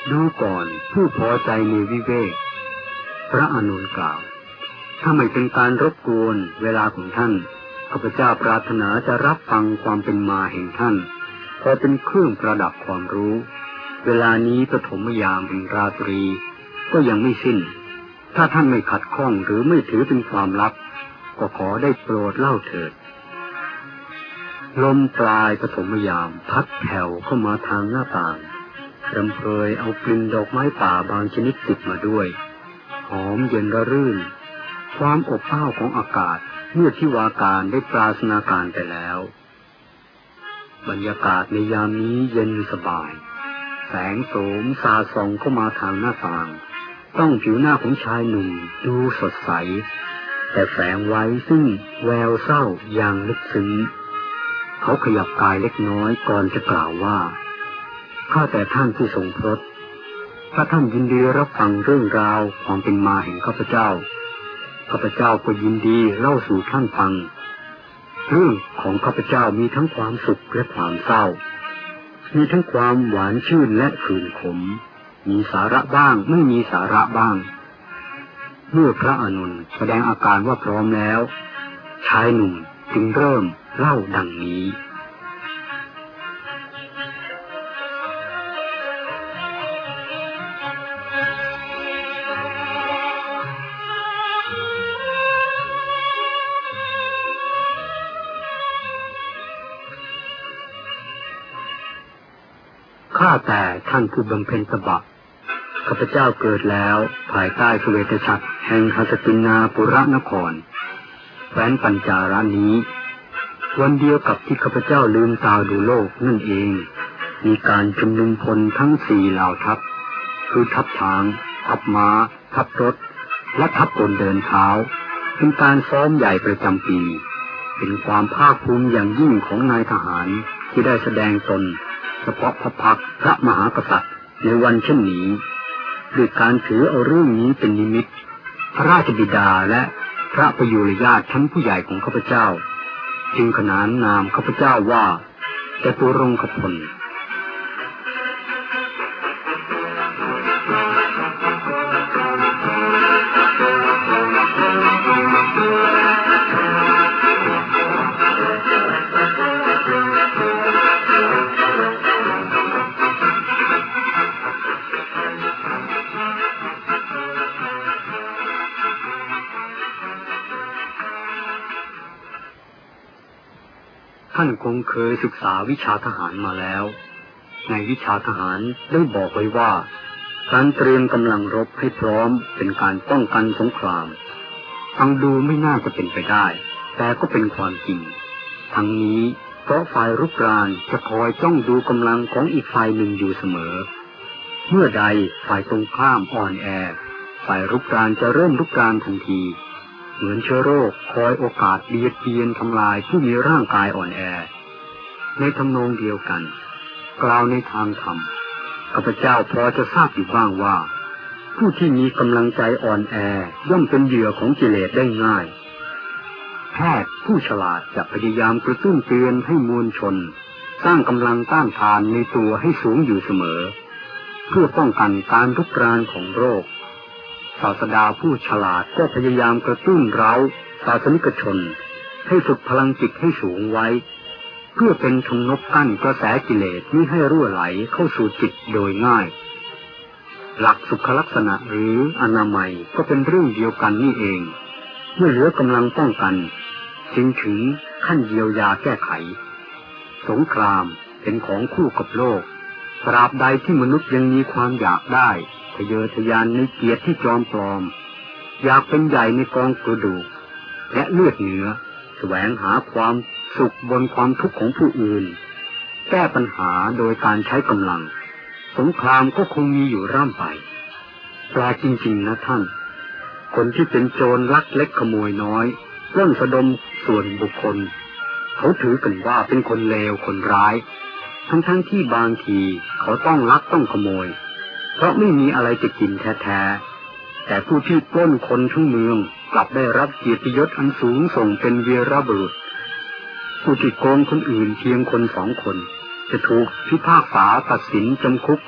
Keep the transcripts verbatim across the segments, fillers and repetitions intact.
ดูก่อนผู้พอใจในวิเวกพระอานนท์กล่าวถ้าไม่เป็นการรบกวนเวลาของท่านข้าพเจ้าปรารถนาจะรับฟังความเป็นมาแห่งท่านพอเป็นเครื่องประดับความรู้เวลานี้ปฐมยามแห่งราตรีก็ยังไม่สิ้นถ้าท่านไม่ขัดข้องหรือไม่ถือเป็นความลับก็ขอได้โปรดเล่าเถิดลมปลายปฐมยามพัดแผ่วเข้ามาทางหน้าต่างรำเพยเอากลิ่นดอกไม้ป่าบางชนิดติดมาด้วยหอมเย็นระรื่นความอบอ้าวของอากาศเมื่อที่วาการได้ปราศนาการไปแล้วบรรยากาศในยามนี้เย็นสบายแสงโสมสาดส่องเข้ามาทางหน้าต่างต้องผิวหน้าของชายหนุ่มดูสดใสแต่แฝงไว้ซึ่งแววเศร้าอย่างลึกซึ้งเขาขยับกายเล็กน้อยก่อนจะกล่าวว่าข้าแต่ท่านผู้ทรงพรตถ้าท่านยินดีรับฟังเรื่องราวความเป็นมาแห่งข้าพเจ้าข้าพเจ้าก็ยินดีเล่าสู่ท่านฟังเรื่องของข้าพเจ้ามีทั้งความสุขและความเศร้ามีทั้งความหวานชื่นและขื่นขมมีสาระบ้างไม่มีสาระบ้างเมื่อพระอานนท์แสดงอาการว่าพร้อมแล้วชายหนุ่มจึงเริ่มเล่าดังนี้ข้าแต่ท่านผู้บำเพ็ญตบะข้าพเจ้าเกิดแล้วภายใต้สเวตฉัตรแห่งหสตินาปุระนครแคว้นปัญจารานี้วันเดียวกับที่ข้าพเจ้าลืมตาดูโลกนั่นเองมีการชุมนุมพลทั้งสี่เหล่าทัพคือทัพช้างทัพม้าทัพรถและทัพคนเดินเท้าเป็นการซ้อมใหญ่ประจำปีเป็นความภาคภูมิอย่างยิ่งของนายทหารที่ได้แสดงตนเฉพาะพระพักตร์พระมหากษัตริย์ในวันเช่นนี้ด้วยการถือเอาเรื่องนี้เป็นนิมิตพระราชบิดาและพระประยุรญาติชั้นผู้ใหญ่ของข้าพเจ้าจึงขนานนามข้าพเจ้าว่าจตุรงคพลท่านคงเคยศึกษาวิชาทหารมาแล้วในวิชาทหารได้บอกไว้ว่าการเตรียมกำลังรบให้พร้อมเป็นการป้องกันสงครามฟังดูไม่น่าจะเป็นไปได้แต่ก็เป็นความจริงทั้งนี้เพราะฝ่ายรุกรานจะคอยจ้องดูกำลังของอีกฝ่ายหนึ่งอยู่เสมอเมื่อใดฝ่ายตรงข้ามอ่อนแอฝ่ายรุกรานจะเริ่มรุกรานทันทีเหมือนเชื้อโรคคอยโอกาสเบียดเบียนทำลายผู้มีร่างกายอ่อนแอในทำนองเดียวกันกล่าวในทางธรรมข้าพเจ้าพอจะทราบอยู่บ้างว่าผู้ที่มีกำลังใจอ่อนแอย่อมเป็นเหยื่อของกิเลสได้ง่ายแพทย์ผู้ฉลาดจะพยายามกระตุ้นเตือนให้มวลชนสร้างกำลังต้านทานในตัวให้สูงอยู่เสมอเพื่อป้องกันการรุกรานของโรคศาสดาผู้ฉลาดก็พยายามกระตุ้นเร้าศาสนิกชนให้ฝึกพลังจิตให้สูงไว้เพื่อเป็นธงนกกั้นกระแสกิเลสมิให้รั่วไหลเข้าสู่จิตโดยง่ายหลักสุขลักษณะหรืออนามัยก็เป็นเรื่องเดียวกันนี่เองเมื่อเหลือกำลังป้องกันจึงถึงขั้นเยียวยาแก้ไขสงครามเป็นของคู่กับโลกตราบใดที่มนุษย์ยังมีความอยากได้ทะเยอทะยานในเกียรติที่จอมปลอมอยากเป็นใหญ่ในกองกระดูกและเลือดเนื้อแสวงหาความสุขบนความทุกข์ของผู้อื่นแก้ปัญหาโดยการใช้กำลังสงครามก็คงมีอยู่ร่ำไปแปลจริงๆนะท่านคนที่เป็นโจรลักเล็กขโมยน้อยเรื่องสะดมส่วนบุคคลเขาถือกันว่าเป็นคนเลวคนร้ายทั้งๆที่บางทีเขาต้องลักต้องขโมยเพราะไม่มีอะไรจะกินแท้ๆแต่ผู้ที่ปล้นคนทั้งเมืองกลับได้รับเกียรติยศอันสูงส่งเป็นวีรบุรุษผู้ที่โกงคนอื่นเพียงคนสองคนจะถูกพิพากษาตัดสินจำคุก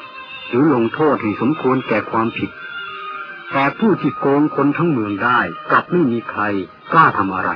หรือลงโทษให้สมควรแก่ความผิดแต่ผู้ที่โกงคนทั้งเมืองได้กลับไม่มีใครกล้าทำอะไร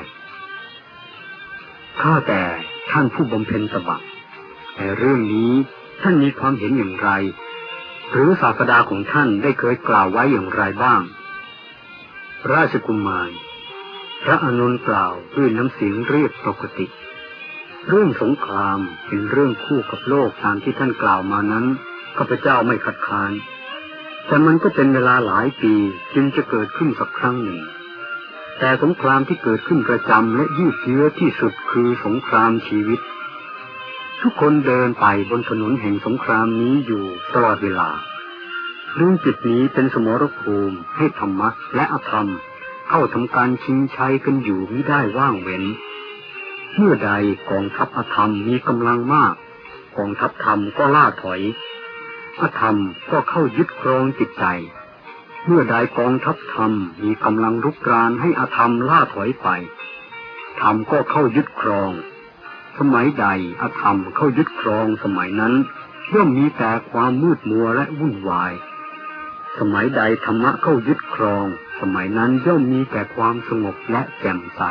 ข้าแต่ท่านผู้บำเพ็ญตบะในเรื่องนี้ท่านมีความเห็นอย่างไรหรือศาสดาของท่านได้เคยกล่าวไว้อย่างไรบ้างราชกุมารพระอานนท์กล่าวด้วยน้ำเสียงเรียบปกติเรื่องสงครามเป็นเรื่องคู่กับโลกตามที่ท่านกล่าวมานั้นข้าพเจ้าไม่คัดค้านแต่มันก็เป็นเวลาหลายปีจึงจะเกิดขึ้นสักครั้งหนึ่งแต่สงครามที่เกิดขึ้นประจำและยืดเยื้อที่สุดคือสงครามชีวิตทุกคนเดินไปบนถนนแห่งสงครามนี้อยู่ตลอดเวลาเรื่องจิตนี้เป็นสมรภูมิให้ธรรมะและอธรรมเข้าทำการชิงชัยกันอยู่มิได้ว่างเว้นเมื่อใดกองทัพอธรรมมีกำลังมากกองทัพธรรมก็ล่าถอยอธรรมก็เข้ายึดครองจิตใจเมื่อใดกองทัพธรรมมีกำลังรุกรานให้อธรรมล่าถอยไปธรรมก็เข้ายึดครองสมัยใดอธรรมเข้ายึดครองสมัยนั้นย่อมมีแต่ความมืดมัวและวุ่นวายสมัยใดธรรมะเข้ายึดครองสมัยนั้นย่อมมีแต่ความสงบและแจ่มใส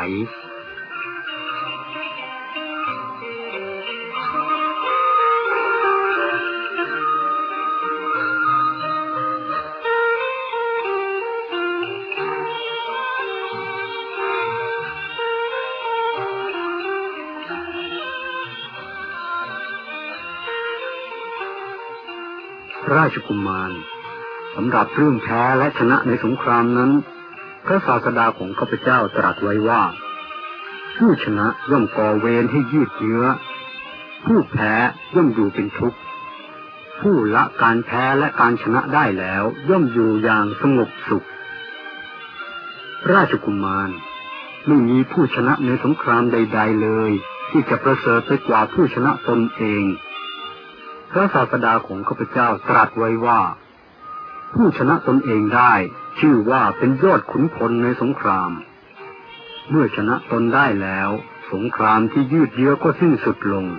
ราชกุมารสำหรับเรื่องแพ้และชนะในสงครามนั้นพระศาสดาของข้าพเจ้าตรัสไว้ว่าผู้ชนะย่อมก่อเวรให้ยืดเยื้อผู้แพ้ย่อมอยู่เป็นทุกข์ผู้ละการแพ้และการชนะได้แล้วย่อมอยู่อย่างสงบสุขราชกุมารไม่มีผู้ชนะในสงครามใดๆเลยที่จะประเสริฐไปกว่าผู้ชนะตนเองพระศาสดาของข้าพเจ้าตรัสไว้ว่าผู้ชนะตนเองได้ชื่อว่าเป็นยอดขุนพลในสงครามเมื่อชนะตนได้แล้วสงครามที่ยืดเยื้อก็สิ้นสุดลง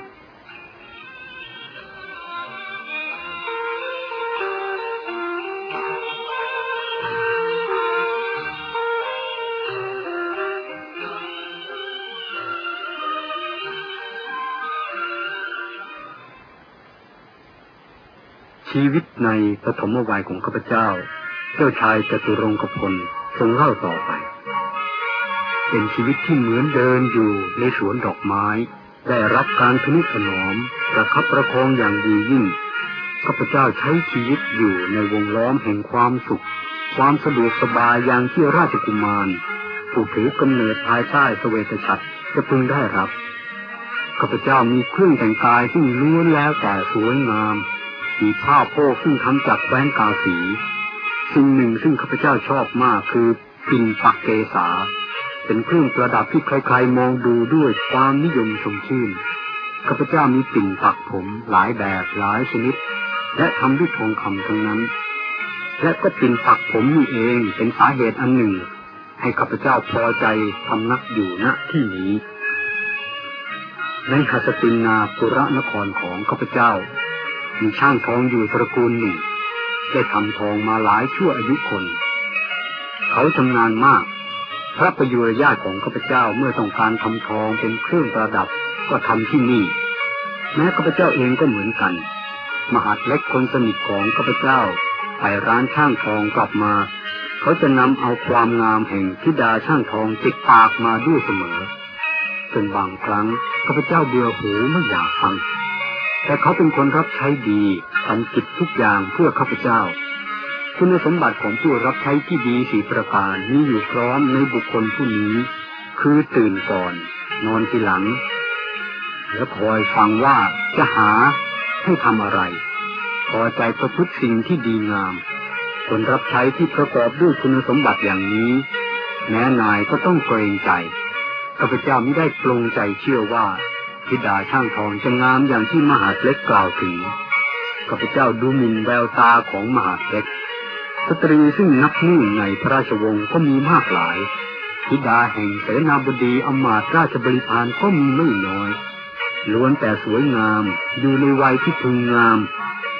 ชีวิตในปฐมวัยของข้าพเจ้าเจ้าชายจตุรงคพลทรงเล่าต่อไปเป็นชีวิตที่เหมือนเดินอยู่ในสวนดอกไม้ได้รับการทนุถนอมประคับประคองอย่างดียิ่งข้าพเจ้าใช้ชีวิตอยู่ในวงล้อมแห่งความสุขความสะดวกสบายอย่างที่ราชกุมารผู้ถือกำเนิดภายใต้เสวตฉัตรจะพึงได้รับข้าพเจ้ามีเครื่องแต่งกายซึ่งล้วนแล้วแต่สวยงามมีผ้าโพกซึ่งทำจากแป้งกาสีสิ่งหนึ่งซึ่งข้าพเจ้าชอบมากคือปิ่นปักเกษาเป็นเครื่องประดับที่ใครๆมองดูด้วยความนิยมชมชื่นข้าพเจ้ามีปิ่นปักผมหลายแบบหลายชนิดและทำด้วยทองคำทั้งนั้นและก็ปิ่นปักผมนี่เองเป็นสาเหตุอันหนึ่งให้ข้าพเจ้าพอใจพำนักอยู่ณที่นี้ในหัสตินาปุระนครของข้าพเจ้ามีช่างทองอยู่ตระกูลหนึ่งได้ทำทองมาหลายชั่วอายุคนเขาชำนาญมากพระประยุรญาติของข้าพเจ้าเมื่อต้องการทำทองเป็นเครื่องประดับก็ทำที่นี่แม้ข้าพเจ้าเองก็เหมือนกันมหาดเล็กคนสนิทของข้าพเจ้าไปร้านช่างทองกลับมาเขาจะนำเอาความงามแห่งธิดาช่างทองติดปากมาด้วยเสมอจนบางครั้งข้าพเจ้าเบื่อหูไม่อยากฟังแต่เขาเป็นคนรับใช้ดีทำกิจทุกอย่างเพื่อข้าพเจ้าคุณสมบัติของผู้รับใช้ที่ดีสี่ประการมีอยู่พร้อมในบุคคลผู้นี้คือตื่นก่อนนอนทีหลังและคอยฟังว่าจะหาให้ทำอะไรพอใจประพฤติสิ่งที่ดีงามคนรับใช้ที่ประกอบด้วยคุณสมบัติอย่างนี้แม้นายก็ต้องเกรงใจข้าพเจ้าไม่ได้ปลงใจเชื่อว่าธิดาช่างทองจะงามอย่างที่มหาดเล็กกล่าวถึงข้าพเจ้าดูหมิ่นแววตาของมหาดเล็กสตรีซึ่งนับหนึ่งในพระราชวงศ์ก็มีมากหลายธิดาแห่งเสนาบดีอมาตย์ราชบริพารก็มีไม่น้อยล้วนแต่สวยงามอยู่ในวัยที่พึงงาม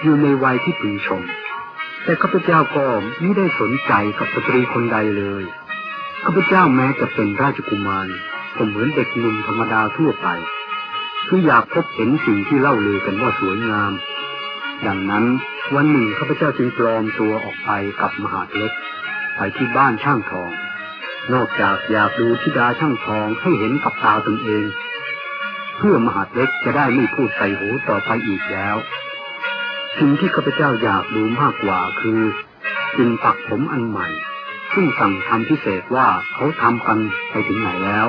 อยู่ในวัยที่พึงชมแต่ข้าพเจ้าก็ไม่ได้สนใจกับสตรีคนใดเลยข้าพเจ้าแม้จะเป็นราชกุมารก็เหมือนเด็กหนุ่มธรรมดาทั่วไปคืออยากพบเห็นสิ่งที่เล่าลือกันว่าสวยงามดังนั้นวันหนึ่งข้าพเจ้าจึงปลอมตัวออกไปกับมหาดเล็กไปที่บ้านช่างทองนอกจากอยากดูธิดาช่างทองให้เห็นกับตาตนเองเพื่อมหาดเล็กจะได้ไม่พูดใส่หูต่อไปอีกแล้วสิ่งที่ข้าพเจ้าอยากดูมากกว่าคือจินปักผมอันใหม่ซึ่งสั่งทำพิเศษว่าเขาทำกันไปถึงไหนแล้ว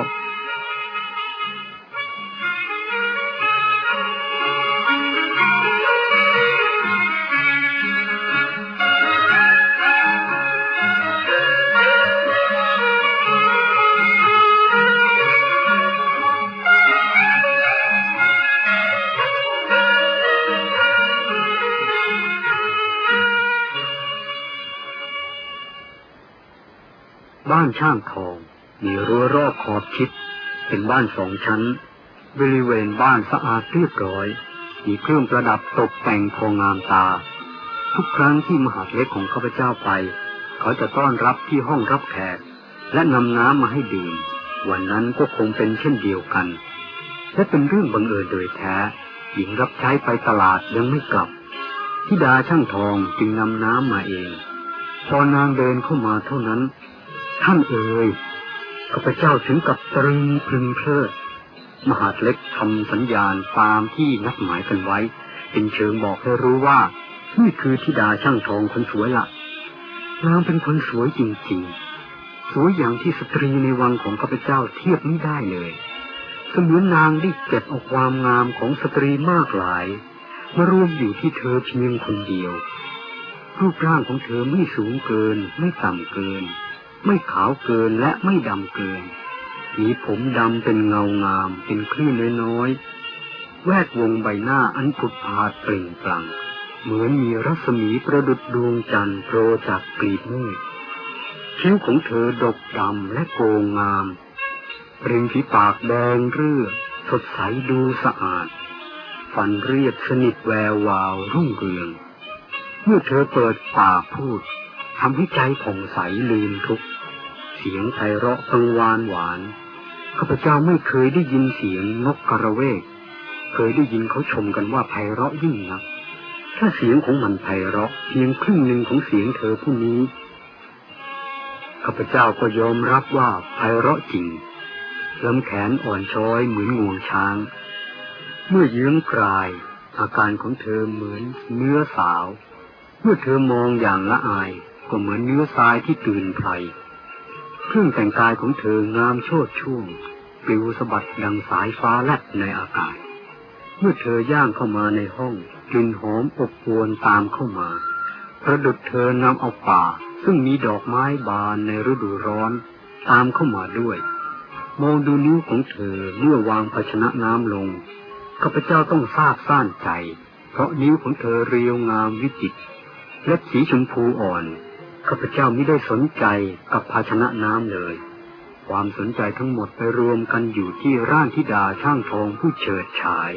บ้านช่างทองมีรั้วรอบขอบชิดเป็นบ้านสองชั้นบริเวณบ้านสะอาดเรียบร้อยมีเครื่องประดับตกแต่งพองามตาทุกครั้งที่มหาดเล็กของข้าพเจ้าไปเขาจะต้อนรับที่ห้องรับแขกและนำน้ำมาให้ดื่มวันนั้นก็คงเป็นเช่นเดียวกันและเป็นเรื่องบังเอิญโดยแท้หญิงรับใช้ไปตลาดยังไม่กลับธิดาช่างทองจึงนำน้ำมาเองพอนางเดินเข้ามาเท่านั้นท่านเอ๋ยข้าพเจ้าถึงกับตรึงพึงเพลิดมหาดเล็กทำสัญญาณตามที่นัดหมายกันไว้เป็นเชิงบอกให้รู้ว่านี่คือธิดาช่างทองคนสวยละนางเป็นคนสวยจริงๆสวยอย่างที่สตรีในวังของข้าพเจ้าเทียบไม่ได้เลยเสมือนนางได้เก็บเอาความงามของสตรีมากหลายมารวมอยู่ที่เธอเพียงคนเดียวรูปร่างของเธอไม่สูงเกินไม่ต่ำเกินไม่ขาวเกินและไม่ดำเกินมีผมดำเป็นเงางามเป็นคลื่นน้อยๆแวดวงใบหน้าอันผุดผาดเปล่งปลั่งเหมือนมีรัศมีประดุจดวงจันทร์โผล่จากกลีบเมฆคิ้วของเธอดกดำและโกงงามริมฝีปากแดงเรื่อสดใสดูสะอาดฟันเรียบสนิทแวววาวรุ่งเรืองเมื่อเธอเปิดปากพูดทำให้ใจผ่องใสลืมทุกข์เสียงไพเราะกังวานหวานข้าพเจ้าไม่เคยได้ยินเสียงนกกระเวกเคยได้ยินเขาชมกันว่าไพเราะยิ่งนักถ้าเสียงของมันไพเราะเพียงครึ่งหนึ่งของเสียงเธอผู้นี้ข้าพเจ้าก็ยอมรับว่าไพเราะจริงลำแขนอ่อนช้อยเหมือนงวงช้างเมื่อเยื้องกลายอาการของเธอเหมือนเนื้อสาวเมื่อเธอมองอย่างละอายก็เหมือนเนื้อทรายที่ตื่นไพรเครื่องแต่งกายของเธองามโชติช่วงปลิวสะบัดดังสายฟ้าแลบในอากาศเมื่อเธอย่างเข้ามาในห้องกลิ่นหอมอบอวลตามเข้ามาประดุจเธอนำเอาป่าซึ่งมีดอกไม้บานในฤดูร้อนตามเข้ามาด้วยมองดูนิ้วของเธอเมื่อวางภาชนะน้ำลงข้าพเจ้าต้องซาบซ่านใจเพราะนิ้วของเธอเรียวงามวิจิตรเล็บสีชมพูอ่อนข้าพเจ้าไม่ได้สนใจกับภาชนะน้ำเลยความสนใจทั้งหมดไปรวมกันอยู่ที่ร่างธิดาช่างทองผู้เฉิดฉาย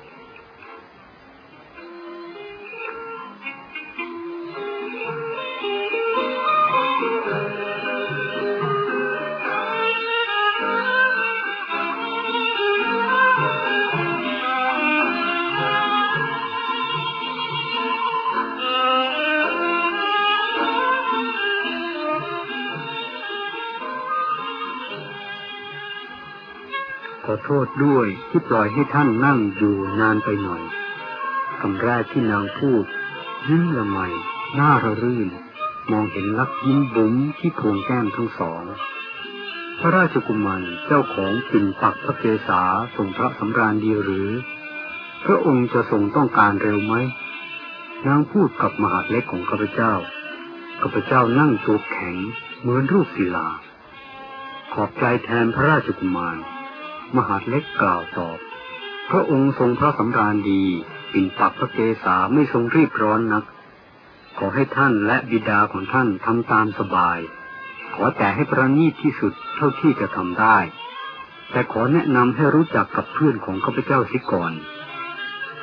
ขอโทษด้วยที่ปล่อยให้ท่านนั่งอยู่นานไปหน่อยคำแรกที่นางพูดยิ้มละไมหน้าระรื่นมองเห็นลักยิ้มบุ๋มที่โพรงแก้มทั้งสองพระราชกุมารเจ้าของปิ่นปักพระเกศาทรงพระสำราญดีหรือพระองค์จะทรงต้องการเร็วไหมนางพูดกับมหาดเล็กของข้าพเจ้าข้าพเจ้านั่งตัวแข็งเหมือนรูปศิลาขอบใจแทนพระราชกุมารมหาดเล็กกล่าวตอบพระองค์ทรงพระสำราญดีปิ่นปักพระเกศาไม่ทรงรีบร้อนนักขอให้ท่านและบิดาของท่านทำตามสบายขอแต่ให้ประณีตที่สุดเท่าที่จะทำได้แต่ขอแนะนำให้รู้จักกับเพื่อนของข้าพเจ้าเสียก่อน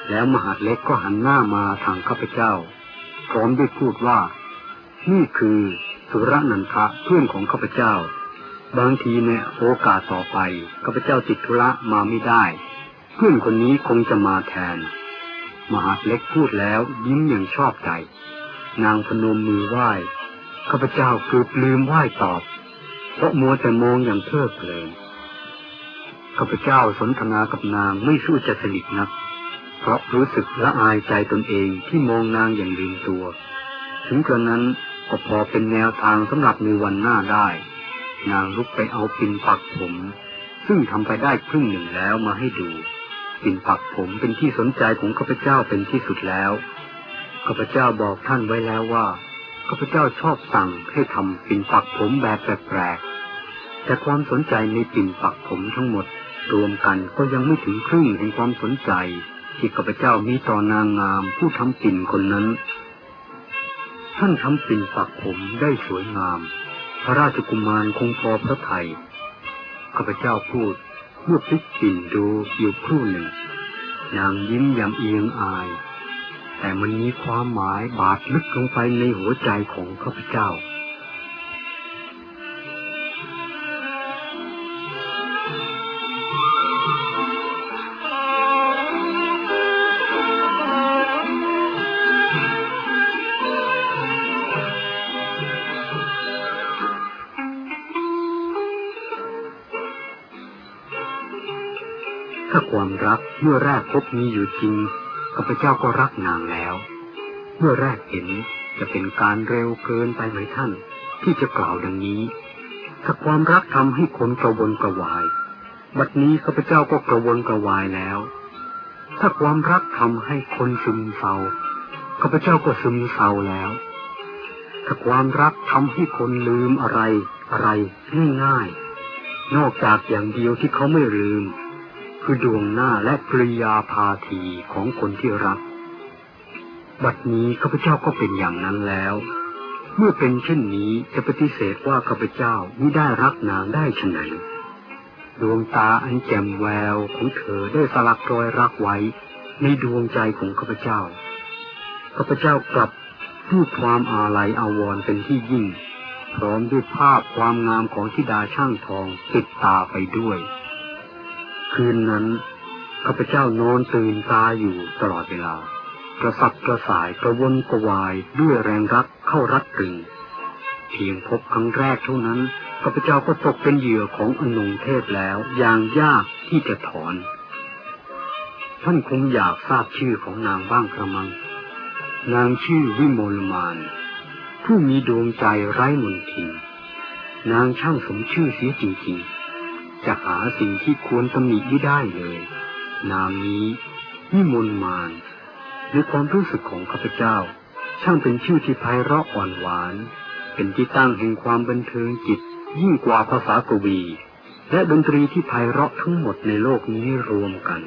แล้วมหาดเล็กก็หันหน้ามาทางข้าพเจ้าพร้อมด้วยพูดว่านี่คือสุรนันทะเพื่อนของข้าพเจ้าบางทีในโอกาสต่อไปข้าพเจ้าติดธุระมาไม่ได้เพื่อนคนนี้คงจะมาแทนมหาดเล็กพูดแล้วยิ้มอย่างชอบใจนางพนมมือไหว้ข้าพเจ้าเกือบลืมไหว้ตอบเพราะมัวแต่มองอย่างเพลิดเพลินข้าพเจ้าสนทนากับนางไม่สู้จะสนิทนักเพราะรู้สึกละอายใจตนเองที่มองนางอย่างลืมตัวถึงกระนั้นก็พอเป็นแนวทางสำหรับในวันหน้าได้นางลุกไปเอาปิ่นปักผมซึ่งทำไปได้ครึ่งหนึ่งแล้วมาให้ดูปิ่นปักผมเป็นที่สนใจของข้าพเจ้าเป็นที่สุดแล้วข้าพเจ้าบอกท่านไว้แล้วว่าข้าพเจ้าชอบสั่งให้ทำปิ่นปักผมแบบแปลกๆแต่ความสนใจในปิ่นปักผมทั้งหมดรวมกันก็ยังไม่ถึงครึ่งแห่งความสนใจที่ข้าพเจ้ามีต่อนางงามผู้ทำปิ่นคนนั้นท่านทำปิ่นปักผมได้สวยงามพระราชกุมารคงพอพระทัยข้าพเจ้าพูดเมื่อพลิกปิ่นดูอยู่ครู่หนึ่งนางยิ้มอย่างเอียงอายแต่มันมีความหมายบาดลึกลงไปในหัวใจของข้าพเจ้าถ้าความรักเมื่อแรกพบมีอยู่จริงข้าพเจ้าก็รักนางแล้วเมื่อแรกเห็นจะเป็นการเร็วเกินไปไหมท่านที่จะกล่าวดังนี้ถ้าความรักทำให้คนกระวนกระวายบัดนี้ข้าพเจ้าก็กระวนกระวายแล้วถ้าความรักทำให้คนซึมเศร้าข้าพเจ้าก็ซึมเศร้าแล้วถ้าความรักทำให้คนลืมอะไรอะไรง่ายๆนอกจากอย่างเดียวที่เขาไม่ลืมคือดวงหน้าและกริยาพาทีของคนที่รักบัดนี้ข้าพเจ้าก็เป็นอย่างนั้นแล้วเมื่อเป็นเช่นนี้จะปฏิเสธว่าข้าพเจ้ามิได้รักนางได้ฉะไหนดวงตาอันแจ่มแววของเธอได้สลักรอยรักไว้ในดวงใจของข้าพเจ้าข้าพเจ้ากลับด้วยความอาลัยอาวรณ์เป็นที่ยิ่งพร้อมด้วยภาพความงามของธิดาช่างทองติดตาไปด้วยคืนนั้นข้าพเจ้านอนตื่นตาอยู่ตลอดเวลากระสับกระส่ายกระวนกระวายด้วยแรงรักเข้ารัดรึงเพียงพบครั้งแรกเท่านั้นข้าพเจ้าก็ตกเป็นเหยื่อของอนงเทพแล้วอย่างยากที่จะถอนท่านคงอยากทราบชื่อของนางบ้างกระมังนางชื่อวิมลมานผู้มีดวงใจไร้มนทินนางช่างสมชื่อเสียจริงๆจะหาสิ่งที่ควรตำหนิไม่ได้เลยนามนี้วิมลมานในความรู้สึกของข้าพเจ้าช่างเป็นชื่อที่ไพเราะอ่อนหวานเป็นที่ตั้งแห่งความบันเทิงจิตยิ่งกว่าภาษากวีและดนตรีที่ไพเราะทั้งหมดในโลกนี้รวมกัน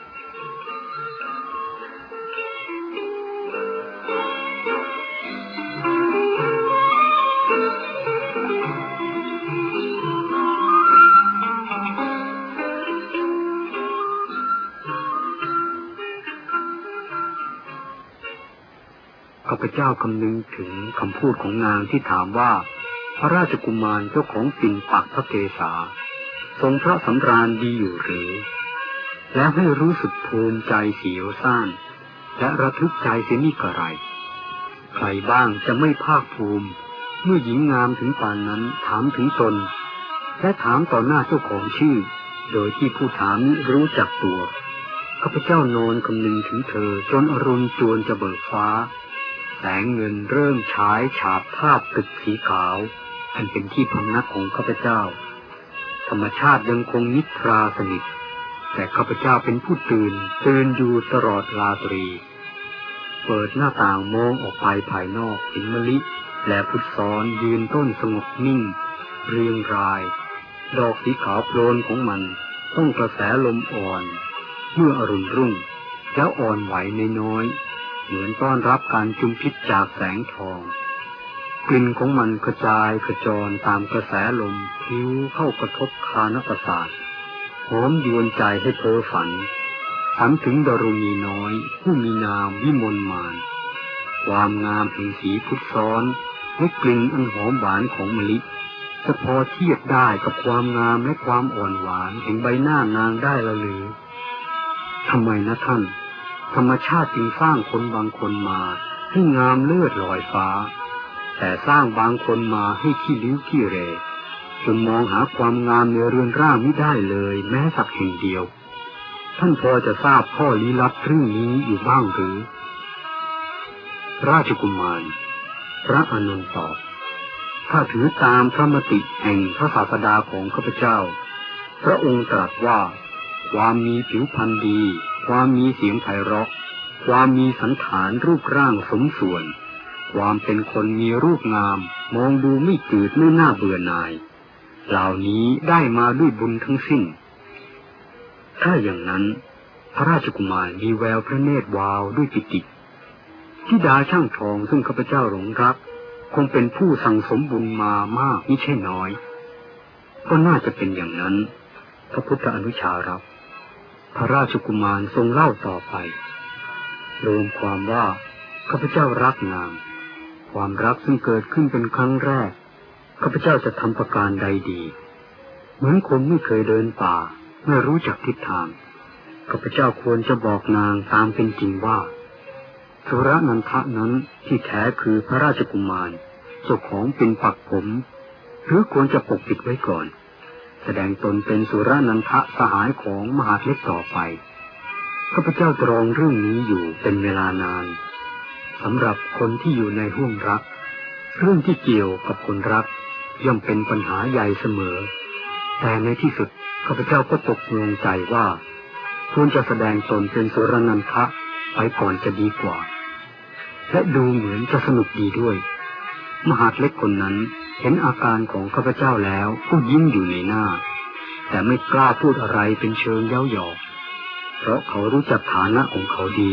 ข้าพเจ้าคำนึงถึงคำพูดของนางที่ถามว่าพระราชกุมารเจ้าของปิ่นปักพระเกศาทรงพระสำราญดีอยู่หรือแล้วให้รู้สึกภูมิใจเสียวซ่านและระทึกใจเสียนี่กระไรใครบ้างจะไม่ภาคภูมิเมื่อหญิงงามถึงปานนั้นถามถึงตนและถามต่อหน้าเจ้าของชื่อโดยที่ผู้ถามรู้จักตัวข้าพเจ้านอนคำนึงถึงเธอจนอรุณจวนจะเบิกฟ้าแสงเงินเริ่มฉายฉาบภาพตึกสีขาวอันเป็นที่พำนักของข้าพเจ้าธรรมชาติยังคงนิทราสนิทแต่ข้าพเจ้าเป็นผู้ตื่นตื่นอยู่ตลอดราตรีเปิดหน้าต่างมองออกไปภายนอกเห็นมะลิและพุทธซ้อนยืนต้นสงบนิ่งเรียงรายดอกสีขาวโพลนของมันต้องกระแสลมอ่อนเมื่ออรุณรุ่งแล้วอ่อนไหวน้อยเหมือนต้อนรับการจุมพิษจากแสงทองกลิ่นของมันกระจายกระจรตามกระแสลมพิ้วเข้ากระทบคานประสาทหอมยวนใจให้เพ้อฝันฝันถึงดารุณีน้อยผู้มีนามวิมลมานความงามแห่งสีพุทธซ้อนและกลิ่นอันหอมหวานของมะลิจะพอเทียบได้กับความงามและความอ่อนหวานแห่งใบหน้านางได้ละหรือทำไมนะท่านธรรมชาติจึงสร้างคนบางคนมาให้งามเลิศลอยฟ้าแต่สร้างบางคนมาให้ขี้ริ้วขี้เรจนมองหาความงามในเรือนร่างไม่ได้เลยแม้สักแห่งเดียวท่านพอจะทราบข้อลี้ลับเรื่องนี้อยู่บ้างหรือราชกุมารพระอานนท์ตอบถ้าถือตามพระมติแห่งพระศาสดาของข้าพเจ้าพระองค์ตรัสว่าความมีผิวพรรณดีความมีเสียงไพเราะความมีสันฐานรูปร่างสมส่วนความเป็นคนมีรูปงามมองดูไม่จืดไม่น่าเบื่อหน่ายเหล่านี้ได้มาด้วยบุญทั้งสิ้นถ้าอย่างนั้นพระราชกุมารมีแววพระเนตรวาวด้วยปิติธิดาช่างทองซึ่งข้าพเจ้าหลงรักคงเป็นผู้สั่งสมบุญมามากมิใช่น้อยก็น่าจะเป็นอย่างนั้นพระพุทธอนุชารับพระราชกุมารทรงเล่าต่อไปรวมความว่าข้าพเจ้ารักนางความรักซึ่งเกิดขึ้นเป็นครั้งแรกข้าพเจ้าจะทำประการใดดีเหมือนคนไม่เคยเดินป่าไม่รู้จักทิศทางข้าพเจ้าควรจะบอกนางตามเป็นจริงว่าสุรนันทะนั้นที่แท้คือพระราชกุมารเจ้าของเป็นปักผมหรือควรจะปกปิดไว้ก่อนแสดงตนเป็นสุรนันทะสหายของมหาเล็กต่อไปข้าพเจ้าตรองเรื่องนี้อยู่เป็นเวลานานสำหรับคนที่อยู่ในห้วงรักเรื่องที่เกี่ยวกับคนรักย่อมเป็นปัญหาใหญ่เสมอแต่ในที่สุดข้าพเจ้าก็ตกลงใจว่าควรจะแสดงตนเป็นสุรนันทะไปก่อนจะดีกว่าและดูเหมือนจะสนุกดีด้วยมหาเล็กคนนั้นเห็นอาการของข้าพเจ้าแล้วก็ยิ้มอยู่ในหน้าแต่ไม่กล้าพูดอะไรเป็นเชิงเย้าหยอกเพราะเขารู้จักฐานะของเขาดี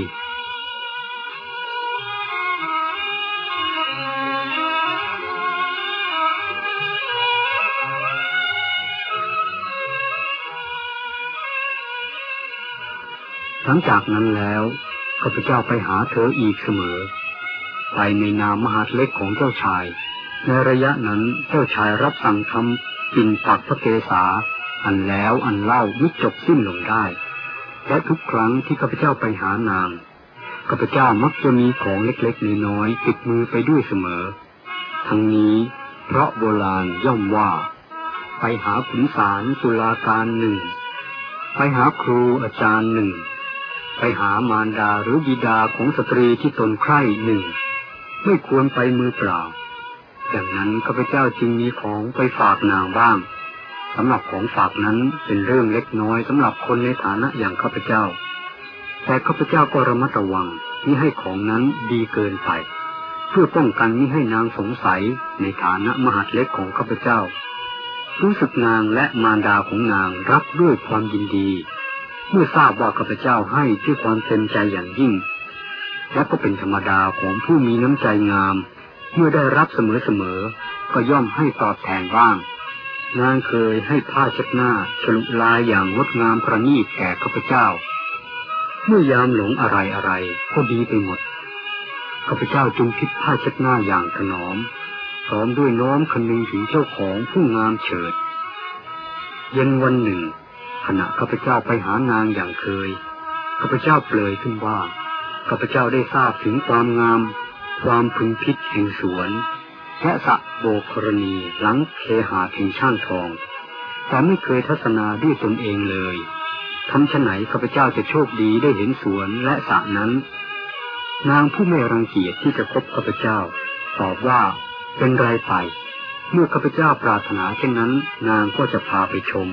หลังจากนั้นแล้วข้าพเจ้าไปหาเธออีกเสมอไปในนามมหาเล็กของเจ้าชายในระยะนั้นเจ้าชายรับสั่งทำปิ่นปักพระเกศาอันแล้วอันเล่ายุจบสิ้นลงได้และทุกครั้งที่ข้าพเจ้าไปหานางข้าพเจ้ามักจะมีของเล็กๆน้อยๆติดมือไปด้วยเสมอทั้งนี้เพราะโบราณย่อมว่าไปหาขุนศาลตุลาการหนึ่งไปหาครูอาจารย์หนึ่งไปหามารดาหรือบิดาของสตรีที่ตนใคร่หนึ่งไม่ควรไปมือเปล่าดังนั้นข้าพเจ้าจึงมีของไปฝากนางบ้างสำหรับของฝากนั้นเป็นเรื่องเล็กน้อยสำหรับคนในฐานะอย่างข้าพเจ้าแต่ข้าพเจ้าก็ระมัดระวังมิให้ของนั้นดีเกินไปเพื่อป้องกันมิให้นางสงสัยในฐานะมหาเล็กของข้าพเจ้ารู้สึกนางและมารดาของนางรับด้วยความยินดีเมื่อทราบว่าข้าพเจ้าให้ด้วยความเต็มใจอย่างยิ่งและก็เป็นธรรมดาของผู้มีน้ำใจงามเมื่อได้รับเสมอๆก็ย่อมให้ตอบแทนบ้างนางเคยให้ผ้าเช็ดหน้าฉลุลายอย่างงดงามประณีตแก่ข้าพเจ้าเมื่อยามหลงอะไรอะไรก็ดีไปหมดข้าพเจ้าจึงคิดผ้าเช็ดหน้าอย่างถนอมพร้อมด้วยน้อมคำนึงถึงเจ้าของผู้งามเฉิดเย็นวันหนึ่งขณะข้าพเจ้าไปหานางอย่างเคยข้าพเจ้าเปลยขึ้นว่าข้าพเจ้าได้ทราบถึงความงามความพึงพิษแห่งสวนและสระโบกรณีหลังเคหะแห่งช่างทองแต่ไม่เคยทัศนาด้วยตนเองเลยทำฉะไหนข้าพเจ้าจะโชคดีได้เห็นสวนและสระนั้นนางผู้ไม่รังเกียจที่จะคบข้าพเจ้าตอบว่าเป็นไรไปเมื่อข้าพเจ้าปรารถนาเช่นนั้นนางก็จะพาไปชม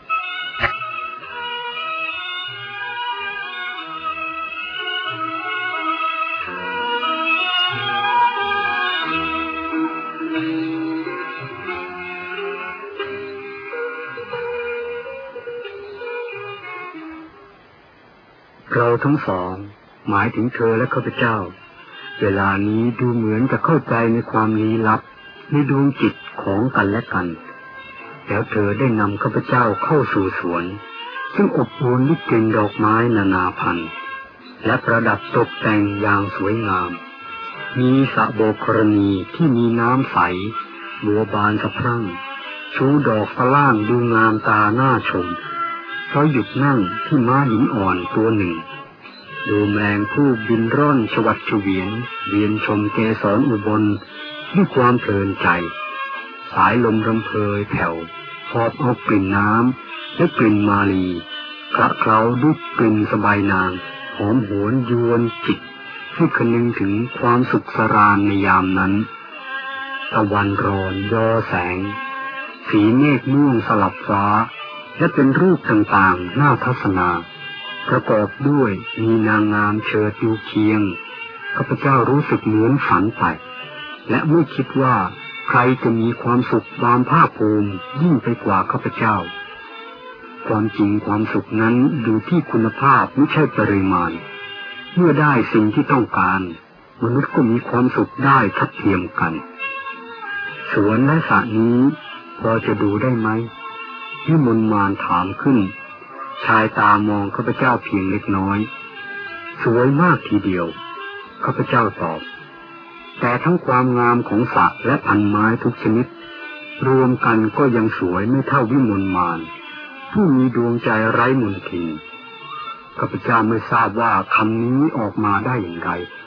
เราทั้งสองหมายถึงเธอและข้าพเจ้าเวลานี้ดูเหมือนจะเข้าใจในความลี้ลับในดวงจิตของกันและกันแล้วเธอได้นำข้าพเจ้าเข้าสู่สวนซึ่งอบอวลด้วยกลิ่นดอกไม้นานาพันธุ์และประดับตกแต่งอย่างสวยงามมีสระโบกรณีที่มีน้ำใสบัวบานสะพรั่งชูดอกสะล่างดูงามตาน่าชมเขาหยุดนั่งที่ม้าหินอ่อนตัวหนึ่งดูแมลงผู้บินร่อนชวัดเฉวียนเวียนชมเกสรอุบลด้วยความเพลินใจสายลมรำเพยแผ่วหอบเอากลิ่นน้ำและกลิ่นมาลีคละเคล้าด้วยกลิ่นสบายนางหอมหวนยวนจิตให้คนึงถึงความสุขสรานในยามนั้นตะวันรอนย่อแสงสีเมฆม่วงสลับฟ้าและเป็นรูปต่างๆน่าทัศนาประกอบด้วยมีนางงามเชิดอยู่เคียงข้าพเจ้ารู้สึกเหมือนฝันไปและไม่คิดว่าใครจะมีความสุขความภาคภูมิยิ่งไปกว่าข้าพเจ้าความจริงความสุขนั้นอยู่ที่คุณภาพไม่ใช่ปริมาณเมื่อได้สิ่งที่ต้องการมนุษย์ก็มีความสุขได้ทัดเทียมกันสวนและสระนี้พอจะดูได้ไหมวิมลมานถามขึ้นชายตามองข้าพเจ้าเพียงเล็กน้อยสวยมากทีเดียวข้าพเจ้าตอบแต่ทั้งความงามของสระและพันไม้ทุกชนิดรวมกันก็ยังสวยไม่เท่าวิมลมานผู้มีดวงใจไร้มนทินข้าพเจ้าไม่ทราบว่าคำนี้ออกมาได้อย่างไร